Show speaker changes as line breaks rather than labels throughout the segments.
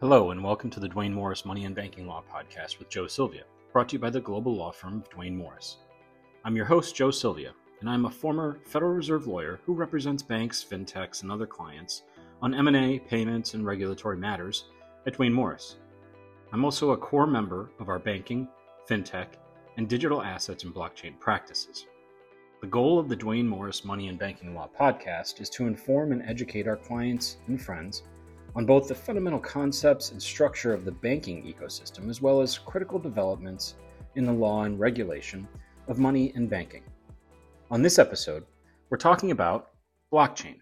Hello, and welcome to the Duane Morris Money and Banking Law Podcast with Joe Sylvia, brought to you by the global law firm of Duane Morris. I'm your host, Joe Sylvia, and I'm a former Federal Reserve lawyer who represents banks, fintechs, and other clients on M&A, payments, and regulatory matters at Duane Morris. I'm also a core member of our banking, fintech, and digital assets and blockchain practices. The goal of the Duane Morris Money and Banking Law Podcast is to inform and educate our clients and friends on both the fundamental concepts and structure of the banking ecosystem, as well as critical developments in the law and regulation of money and banking. On this episode, we're talking about blockchain.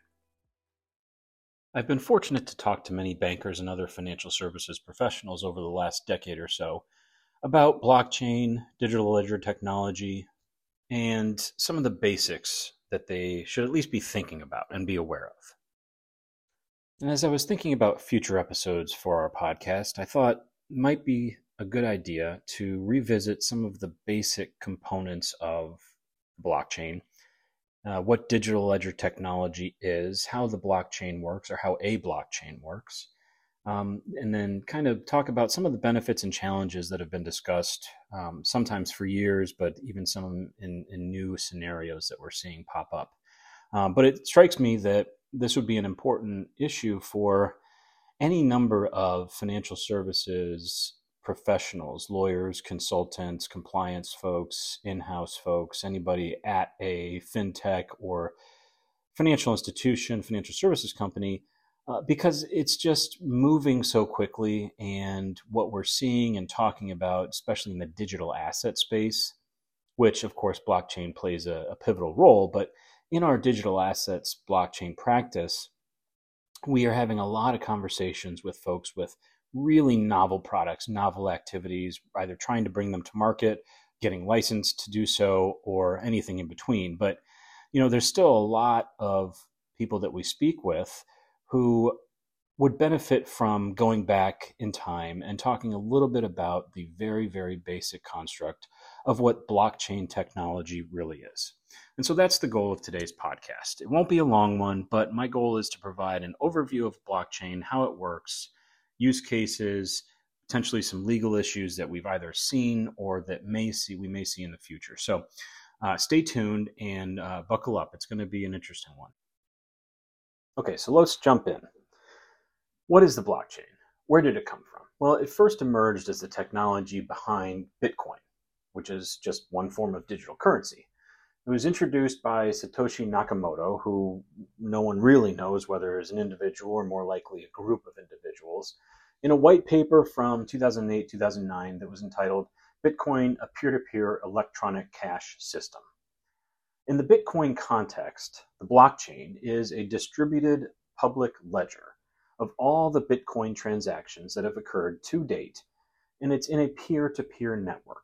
I've been fortunate to talk to many bankers and other financial services professionals over the last decade or so about blockchain, digital ledger technology, and some of the basics that they should at least be thinking about and be aware of. And as I was thinking about future episodes for our podcast, I thought it might be a good idea to revisit some of the basic components of blockchain, what digital ledger technology is, how the blockchain works, or how a blockchain works, and then kind of talk about some of the benefits and challenges that have been discussed, sometimes for years, but even some in new scenarios that we're seeing pop up. But it strikes me that this would be an important issue for any number of financial services professionals, lawyers, consultants, compliance folks, in-house folks, anybody at a fintech or financial institution, financial services company, because it's just moving so quickly. And what we're seeing and talking about, especially in the digital asset space, which of course blockchain plays a pivotal role, but in our digital assets blockchain practice, we are having a lot of conversations with folks with really novel products, novel activities, either trying to bring them to market, getting licensed to do so, or anything in between. But, there's still a lot of people that we speak with who would benefit from going back in time and talking a little bit about the very, very basic construct of what blockchain technology really is. And so that's the goal of today's podcast. It won't be a long one, but my goal is to provide an overview of blockchain, how it works, use cases, potentially some legal issues that we've either seen or that we may see in the future. So stay tuned and buckle up. It's going to be an interesting one. Okay, so let's jump in. What is the blockchain? Where did it come from? Well, it first emerged as the technology behind Bitcoin, which is just one form of digital currency. It was introduced by Satoshi Nakamoto, who no one really knows whether it's an individual or more likely a group of individuals, in a white paper from 2008-2009 that was entitled Bitcoin, a Peer-to-Peer Electronic Cash System. In the Bitcoin context, the blockchain is a distributed public ledger of all the Bitcoin transactions that have occurred to date, and it's in a peer-to-peer network.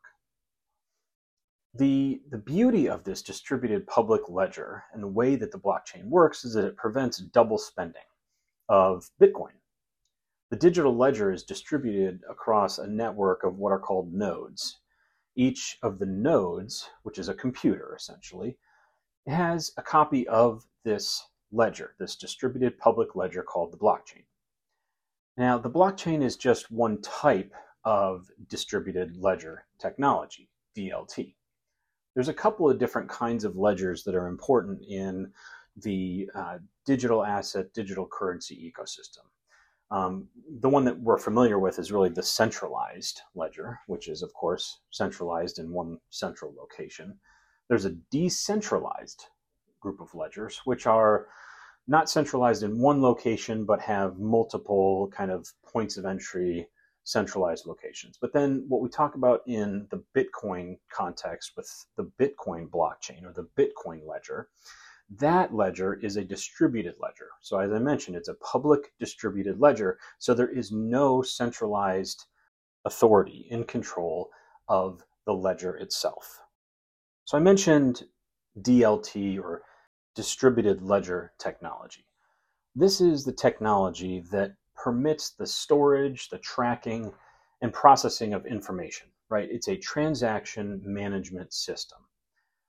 The beauty of this distributed public ledger and the way that the blockchain works is that it prevents double spending of Bitcoin. The digital ledger is distributed across a network of what are called nodes. Each of the nodes, which is a computer essentially, has a copy of this ledger, this distributed public ledger called the blockchain. Now, the blockchain is just one type of distributed ledger technology, DLT. There's a couple of different kinds of ledgers that are important in the digital asset, digital currency ecosystem. The one that we're familiar with is really the centralized ledger, which is, of course, centralized in one central location. There's a decentralized group of ledgers, which are not centralized in one location, but have multiple kind of points of entry, centralized locations. But then what we talk about in the Bitcoin context with the Bitcoin blockchain or the Bitcoin ledger, that ledger is a distributed ledger. So as I mentioned, it's a public distributed ledger. So there is no centralized authority in control of the ledger itself. So I mentioned DLT or distributed ledger technology. This is the technology that permits the storage, the tracking, and processing of information, right? It's a transaction management system.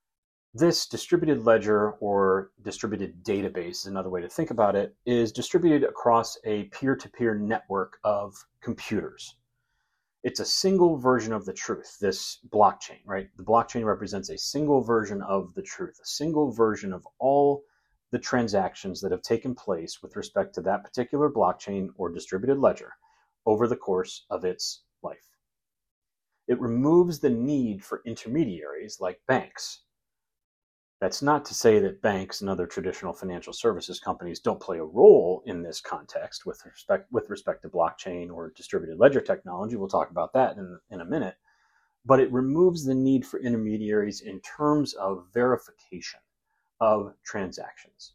This distributed ledger or distributed database, another way to think about it, is distributed across a peer-to-peer network of computers. It's a single version of the truth, this blockchain, right? The blockchain represents a single version of the truth, a single version of all the transactions that have taken place with respect to that particular blockchain or distributed ledger over the course of its life. It removes the need for intermediaries like banks. That's not to say that banks and other traditional financial services companies don't play a role in this context with respect to blockchain or distributed ledger technology. We'll talk about that in a minute. But it removes the need for intermediaries in terms of verification of transactions.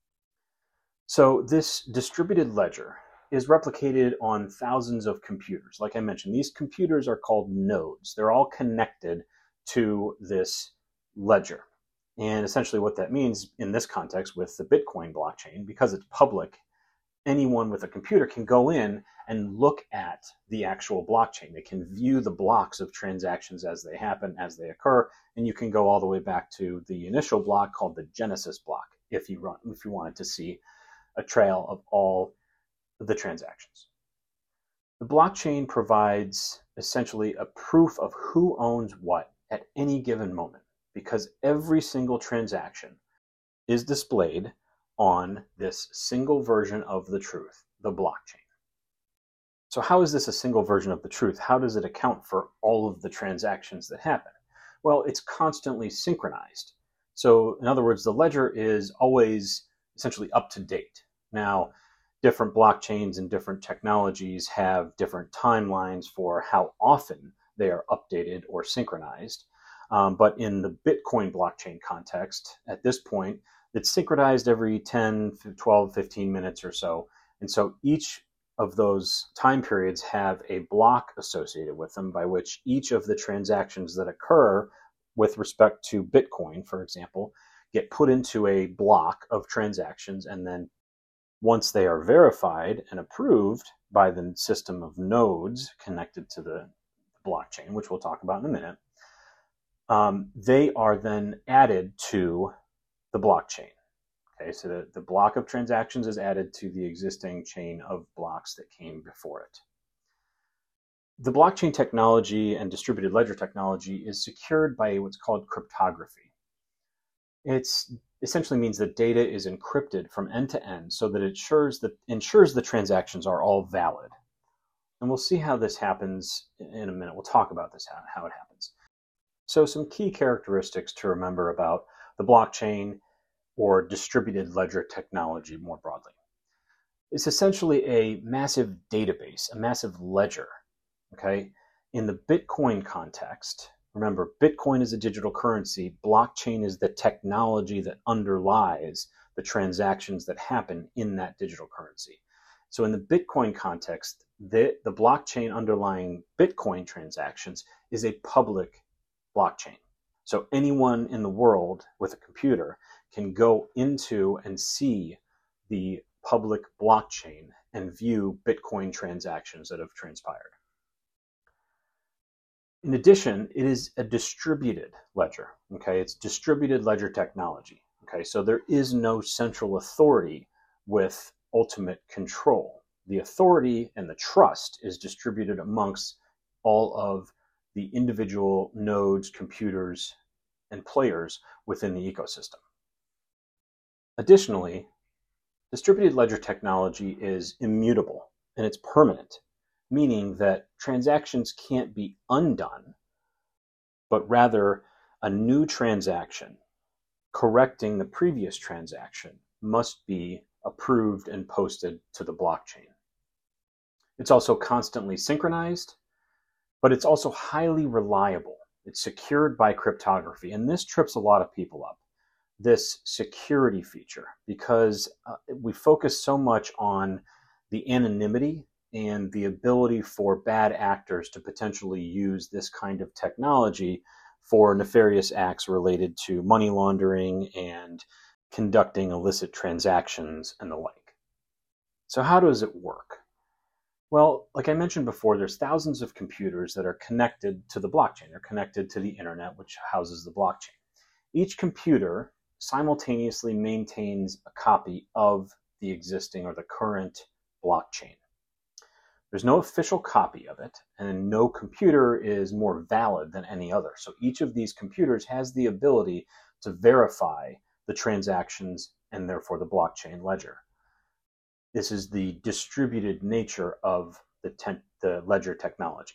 So this distributed ledger is replicated on thousands of computers. Like I mentioned, these computers are called nodes. They're all connected to this ledger. And essentially what that means in this context with the Bitcoin blockchain, because it's public, anyone with a computer can go in and look at the actual blockchain. They can view the blocks of transactions as they happen, as they occur, and you can go all the way back to the initial block called the Genesis block if you wanted to see a trail of all the transactions. The blockchain provides essentially a proof of who owns what at any given moment, because every single transaction is displayed on this single version of the truth, the blockchain. So how is this a single version of the truth? How does it account for all of the transactions that happen? Well, it's constantly synchronized. So in other words, the ledger is always essentially up to date. Now, different blockchains and different technologies have different timelines for how often they are updated or synchronized. But in the Bitcoin blockchain context, at this point, it's synchronized every 10, 12, 15 minutes or so. And so each of those time periods have a block associated with them by which each of the transactions that occur with respect to Bitcoin, for example, get put into a block of transactions. And then once they are verified and approved by the system of nodes connected to the blockchain, which we'll talk about in a minute, they are then added to the blockchain. Okay, so the block of transactions is added to the existing chain of blocks that came before it. The blockchain technology and distributed ledger technology is secured by what's called cryptography. It essentially means that data is encrypted from end to end so that it ensures the transactions are all valid. And we'll see how this happens in a minute. We'll talk about this, how it happens. So some key characteristics to remember about the blockchain or distributed ledger technology more broadly. It's essentially a massive database, a massive ledger, okay? In the Bitcoin context, remember, Bitcoin is a digital currency. Blockchain is the technology that underlies the transactions that happen in that digital currency. So in the Bitcoin context, the blockchain underlying Bitcoin transactions is a public blockchain. So anyone in the world with a computer can go into and see the public blockchain and view Bitcoin transactions that have transpired. In addition, it is a distributed ledger. Okay, it's distributed ledger technology. Okay, so there is no central authority with ultimate control. The authority and the trust is distributed amongst all of the individual nodes, computers, and players within the ecosystem. Additionally, distributed ledger technology is immutable and it's permanent, meaning that transactions can't be undone, but rather a new transaction correcting the previous transaction must be approved and posted to the blockchain. It's also constantly synchronized, but it's also highly reliable. It's secured by cryptography, and this trips a lot of people up, this security feature, because we focus so much on the anonymity and the ability for bad actors to potentially use this kind of technology for nefarious acts related to money laundering and conducting illicit transactions and the like. So how does it work? Well, like I mentioned before, there's thousands of computers that are connected to the blockchain. They're connected to the internet, which houses the blockchain. Each computer simultaneously maintains a copy of the existing or the current blockchain. There's no official copy of it, and no computer is more valid than any other. So each of these computers has the ability to verify the transactions and therefore the blockchain ledger. This is the distributed nature of the ledger technology.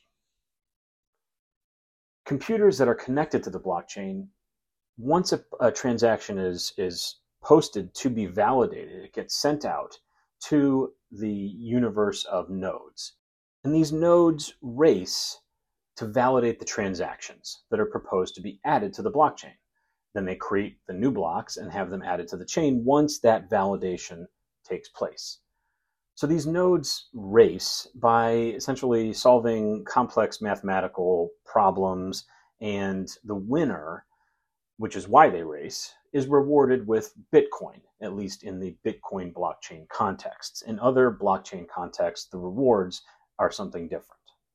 Computers that are connected to the blockchain, once a transaction is posted to be validated, it gets sent out to the universe of nodes. And these nodes race to validate the transactions that are proposed to be added to the blockchain. Then they create the new blocks and have them added to the chain once that validation takes place. So these nodes race by essentially solving complex mathematical problems, and the winner, which is why they race, is rewarded with Bitcoin, at least in the Bitcoin blockchain contexts. In other blockchain contexts, the rewards are something different.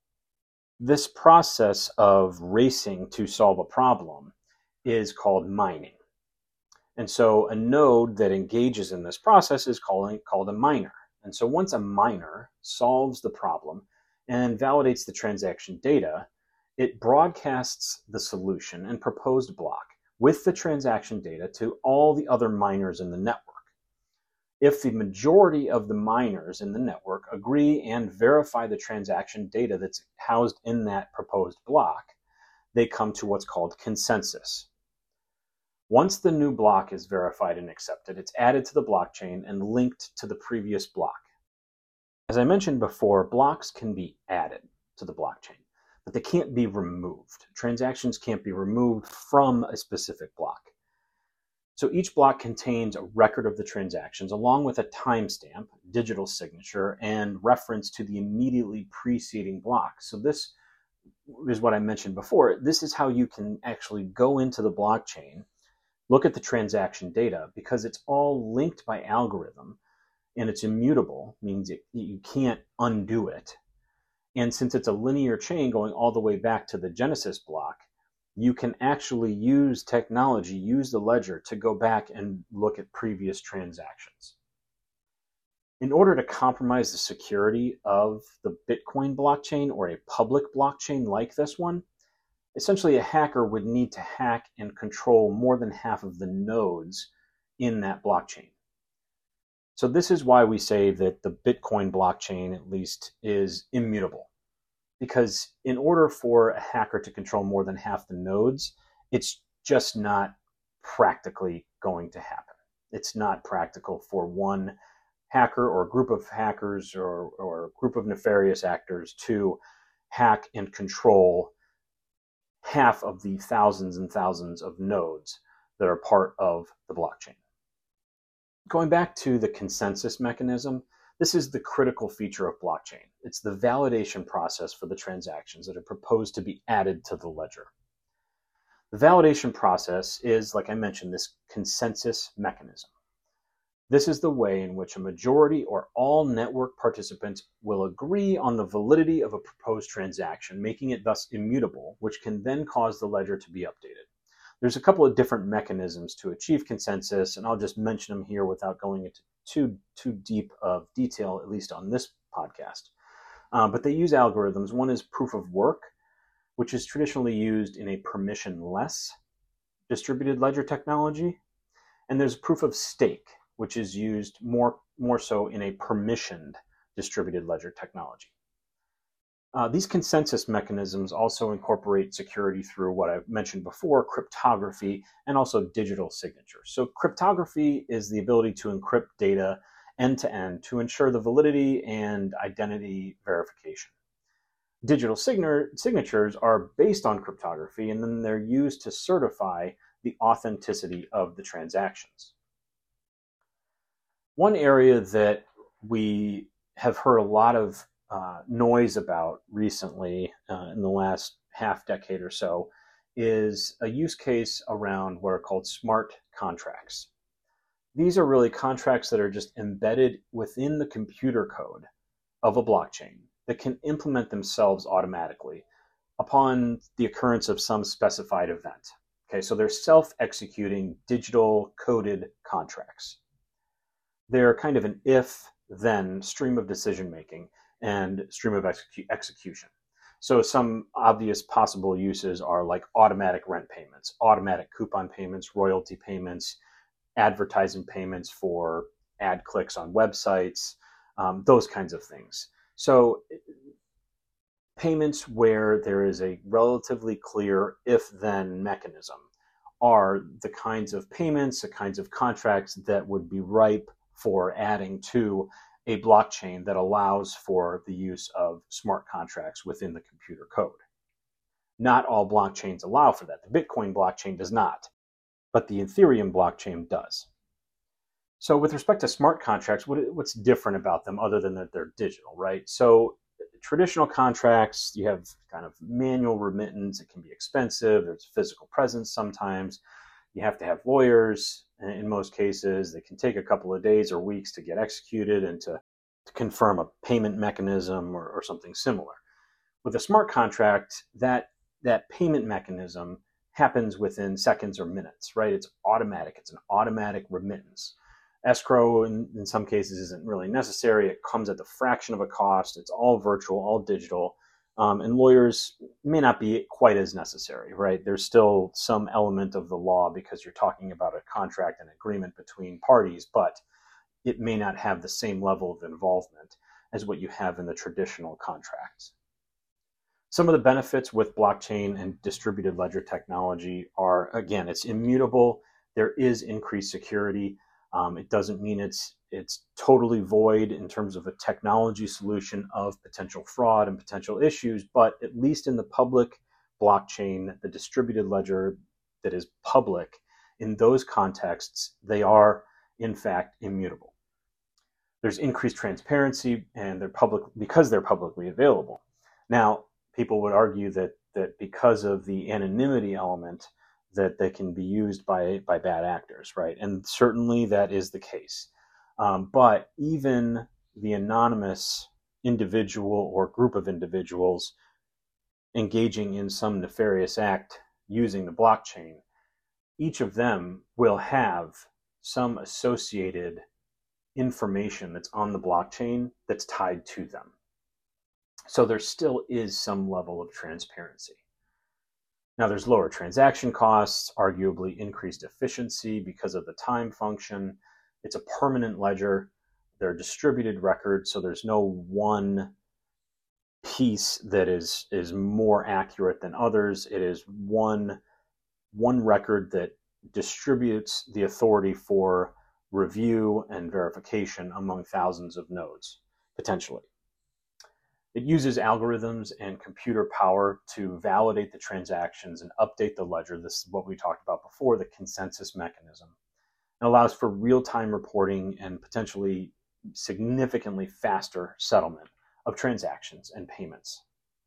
This process of racing to solve a problem is called mining. And so a node that engages in this process is called a miner. And so once a miner solves the problem and validates the transaction data, it broadcasts the solution and proposed block with the transaction data to all the other miners in the network. If the majority of the miners in the network agree and verify the transaction data that's housed in that proposed block, they come to what's called consensus. Once the new block is verified and accepted, it's added to the blockchain and linked to the previous block. As I mentioned before, blocks can be added to the blockchain, but they can't be removed. Transactions can't be removed from a specific block. So each block contains a record of the transactions along with a timestamp, digital signature, and reference to the immediately preceding block. So this is what I mentioned before. This is how you can actually go into the blockchain, look at the transaction data, because it's all linked by algorithm and it's immutable, means you can't undo it. And since it's a linear chain going all the way back to the Genesis block, you can actually use technology, use the ledger to go back and look at previous transactions. In order to compromise the security of the Bitcoin blockchain or a public blockchain like this one, essentially a hacker would need to hack and control more than half of the nodes in that blockchain. So this is why we say that the Bitcoin blockchain, at least, is immutable. Because in order for a hacker to control more than half the nodes, it's just not practically going to happen. It's not practical for one hacker or a group of hackers or a group of nefarious actors to hack and control half of the thousands and thousands of nodes that are part of the blockchain. Going back to the consensus mechanism, this is the critical feature of blockchain. It's the validation process for the transactions that are proposed to be added to the ledger. The validation process is, like I mentioned, this consensus mechanism. This is the way in which a majority or all network participants will agree on the validity of a proposed transaction, making it thus immutable, which can then cause the ledger to be updated. There's a couple of different mechanisms to achieve consensus, and I'll just mention them here without going into too deep of detail, at least on this podcast. But they use algorithms. One is proof of work, which is traditionally used in a permissionless distributed ledger technology. And there's proof of stake, which is used more so in a permissioned distributed ledger technology. These consensus mechanisms also incorporate security through what I've mentioned before, cryptography, and also digital signatures. So cryptography is the ability to encrypt data end-to-end to ensure the validity and identity verification. Digital signatures are based on cryptography, and then they're used to certify the authenticity of the transactions. One area that we have heard a lot of noise about recently in the last half decade or so is a use case around what are called smart contracts. These are really contracts that are just embedded within the computer code of a blockchain that can implement themselves automatically upon the occurrence of some specified event. Okay, so they're self-executing digital coded contracts. They're kind of an if-then stream of decision-making and stream of execution. So some obvious possible uses are like automatic rent payments, automatic coupon payments, royalty payments, advertising payments for ad clicks on websites, those kinds of things. So payments where there is a relatively clear if-then mechanism are the kinds of payments, the kinds of contracts that would be ripe for adding to a blockchain that allows for the use of smart contracts within the computer code. Not all blockchains allow for that. The Bitcoin blockchain does not, but the Ethereum blockchain does. So with respect to smart contracts, what's different about them other than that they're digital, right? So traditional contracts, you have kind of manual remittance. It can be expensive. There's physical presence sometimes. You have to have lawyers in most cases. They can take a couple of days or weeks to get executed and to confirm a payment mechanism or something similar. With a smart contract, that payment mechanism happens within seconds or minutes, right? It's automatic. It's an automatic remittance. Escrow, in some cases, isn't really necessary. It comes at the fraction of a cost. It's all virtual, all digital. And lawyers may not be quite as necessary, right? There's still some element of the law because you're talking about a contract and agreement between parties, but it may not have the same level of involvement as what you have in the traditional contracts. Some of the benefits with blockchain and distributed ledger technology are, again, it's immutable. There is increased security. It doesn't mean it's totally void in terms of a technology solution of potential fraud and potential issues, but at least in the public blockchain, the distributed ledger that is public, in those contexts, they are in fact immutable. There's increased transparency and because they're publicly available. Now, people would argue that because of the anonymity element, that they can be used by bad actors, right? And certainly that is the case. But even the anonymous individual or group of individuals engaging in some nefarious act using the blockchain, each of them will have some associated information that's on the blockchain that's tied to them. So there still is some level of transparency. Now there's lower transaction costs, arguably increased efficiency because of the time function. It's a permanent ledger. They're distributed records, so there's no one piece that is more accurate than others. It is one record that distributes the authority for review and verification among thousands of nodes, potentially. It uses algorithms and computer power to validate the transactions and update the ledger. This is what we talked about before, the consensus mechanism. It allows for real-time reporting and potentially significantly faster settlement of transactions and payments.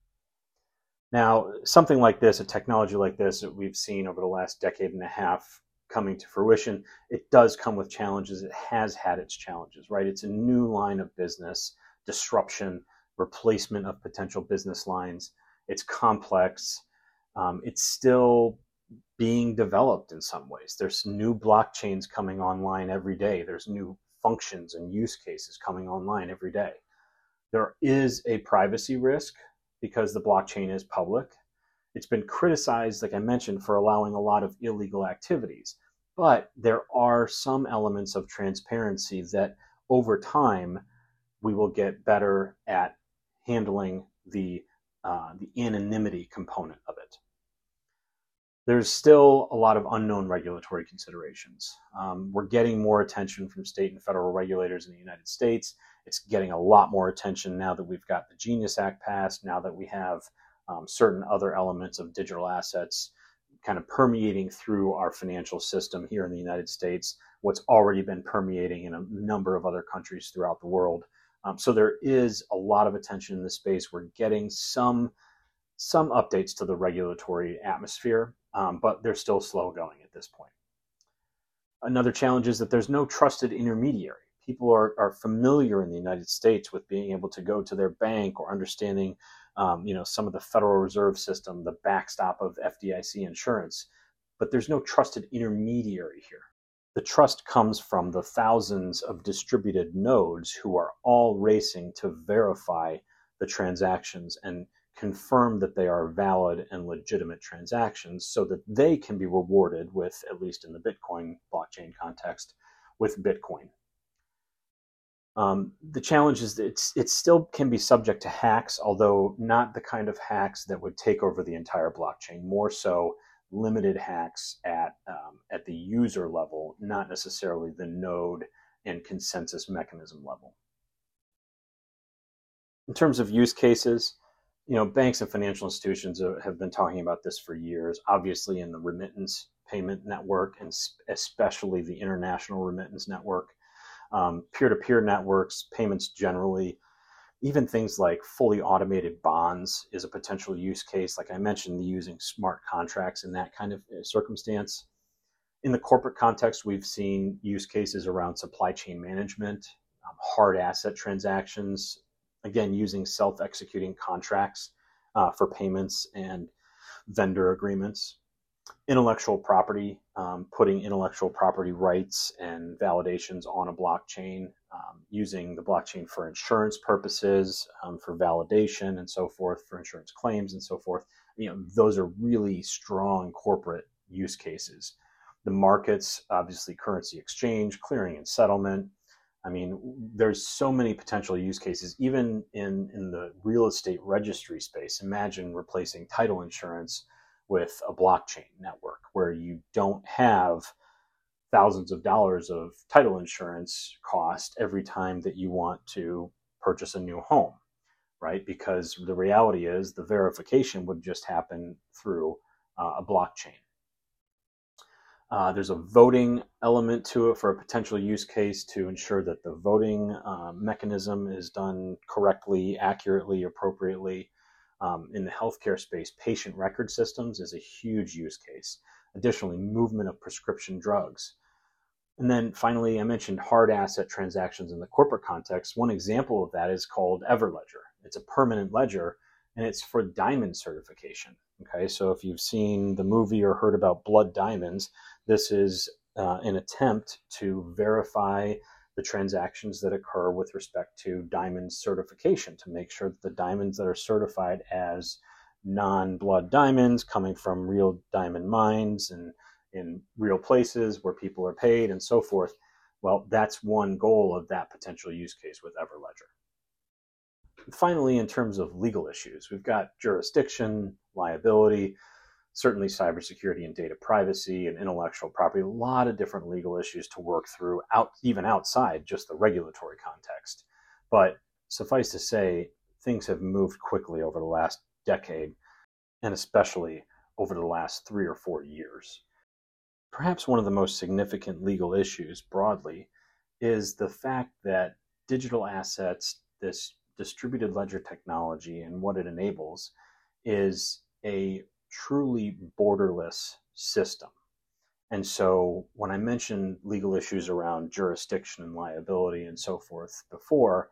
Now, something like this, a technology like this that we've seen over the last decade and a half coming to fruition, it does come with challenges. It has had its challenges, right? It's a new line of business, disruption, replacement of potential business lines. It's complex. It's still being developed in some ways. There's new blockchains coming online every day. There's new functions and use cases coming online every day. There is a privacy risk because the blockchain is public. It's been criticized, like I mentioned, for allowing a lot of illegal activities. But there are some elements of transparency that over time we will get better at handling the anonymity component of it. There's still a lot of unknown regulatory considerations. We're getting more attention from state and federal regulators in the United States. It's getting a lot more attention now that we've got the Genius Act passed, now that we have certain other elements of digital assets kind of permeating through our financial system here in the United States, what's already been permeating in a number of other countries throughout the world. So there is a lot of attention in this space. We're getting some updates to the regulatory atmosphere, but they're still slow going at this point. Another challenge is that there's no trusted intermediary. People are familiar in the United States with being able to go to their bank or understanding some of the Federal Reserve System, the backstop of FDIC insurance. but there's no trusted intermediary here. The trust comes from the thousands of distributed nodes who are all racing to verify the transactions and confirm that they are valid and legitimate transactions so that they can be rewarded with, at least in the Bitcoin blockchain context, with Bitcoin. The challenge is that it still can be subject to hacks, although not the kind of hacks that would take over the entire blockchain, more so limited hacks at the user level, not necessarily the node and consensus mechanism level. In terms of use cases, banks and financial institutions have been talking about this for years, obviously in the remittance payment network, and especially the international remittance network, peer-to-peer networks, payments generally, even things like fully automated bonds is a potential use case. Like I mentioned, using smart contracts in that kind of circumstance. In the corporate context, we've seen use cases around supply chain management, hard asset transactions, again, using self-executing contracts for payments and vendor agreements. Intellectual property, putting intellectual property rights and validations on a blockchain, using the blockchain for insurance purposes, for validation and so forth, for insurance claims and so forth. Those are really strong corporate use cases. The markets, obviously currency exchange, clearing and settlement. There's so many potential use cases, even in the real estate registry space. Imagine replacing title insurance with a blockchain network where you don't have thousands of dollars of title insurance cost every time that you want to purchase a new home, right? Because the reality is the verification would just happen through a blockchain. There's a voting element to it for a potential use case to ensure that the voting mechanism is done correctly, accurately, appropriately. In the healthcare space, patient record systems is a huge use case. Additionally, movement of prescription drugs. And then finally, I mentioned hard asset transactions in the corporate context. One example of that is called Everledger. It's a permanent ledger, and it's for diamond certification. Okay, so if you've seen the movie or heard about blood diamonds, this is an attempt to verify the transactions that occur with respect to diamond certification, to make sure that the diamonds that are certified as non-blood diamonds coming from real diamond mines and in real places where people are paid and so forth. Well, that's one goal of that potential use case with Everledger. Finally, in terms of legal issues, we've got jurisdiction, liability, certainly cybersecurity and data privacy and intellectual property, a lot of different legal issues to work through, even outside just the regulatory context. But suffice to say, things have moved quickly over the last decade, and especially over the last 3 or 4 years. Perhaps one of the most significant legal issues broadly is the fact that digital assets, this distributed ledger technology and what it enables, is a truly borderless system. And so when I mentioned legal issues around jurisdiction and liability and so forth before,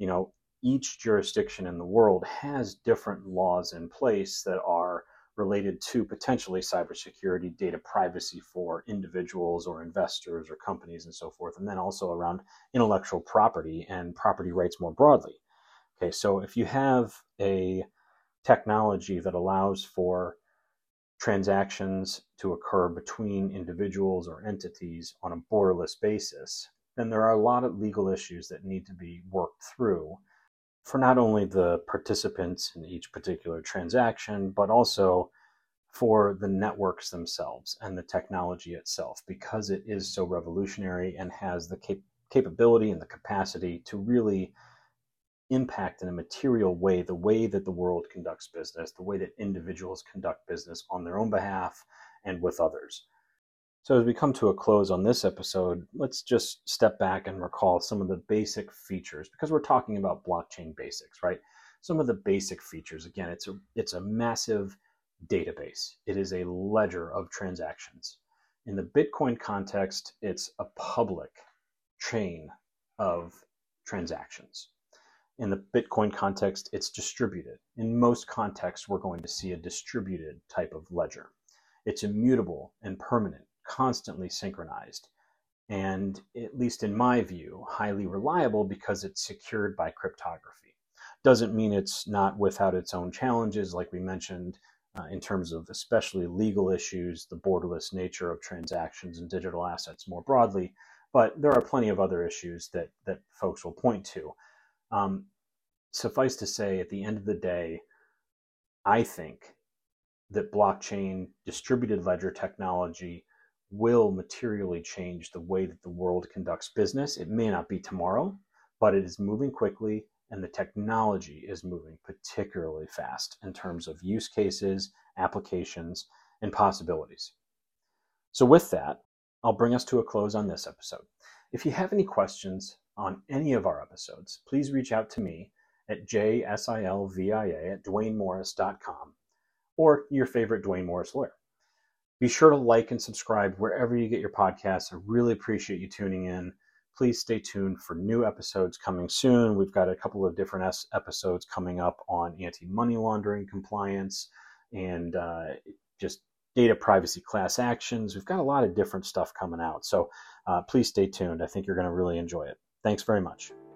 each jurisdiction in the world has different laws in place that are related to potentially cybersecurity, data privacy for individuals or investors or companies and so forth, and then also around intellectual property and property rights more broadly. Okay, so if you have a technology that allows for transactions to occur between individuals or entities on a borderless basis, then there are a lot of legal issues that need to be worked through for not only the participants in each particular transaction, but also for the networks themselves and the technology itself, because it is so revolutionary and has the capability and the capacity to really impact in a material way the way that the world conducts business, the way that individuals conduct business on their own behalf and with others. So as we come to a close on this episode, let's just step back and recall some of the basic features, because we're talking about blockchain basics, right? Some of the basic features, again, it's a massive database. It is a ledger of transactions. In the Bitcoin context, it's a public chain of transactions. In the Bitcoin context, it's distributed. In most contexts, we're going to see a distributed type of ledger. It's immutable and permanent, constantly synchronized, and, at least in my view, highly reliable because it's secured by cryptography. Doesn't mean it's not without its own challenges, like we mentioned, in terms of especially legal issues, the borderless nature of transactions and digital assets more broadly, but there are plenty of other issues that folks will point to. Suffice to say, at the end of the day, I think that blockchain distributed ledger technology will materially change the way that the world conducts business. It may not be tomorrow, but it is moving quickly, and the technology is moving particularly fast in terms of use cases, applications, and possibilities. So with that, I'll bring us to a close on this episode. If you have any questions on any of our episodes, please reach out to me at jsilvia@dwaynemorris.com or your favorite Dwayne Morris lawyer. Be sure to like and subscribe wherever you get your podcasts. I really appreciate you tuning in. Please stay tuned for new episodes coming soon. We've got a couple of different episodes coming up on anti-money laundering compliance and just data privacy class actions. We've got a lot of different stuff coming out. So please stay tuned. I think you're going to really enjoy it. Thanks very much.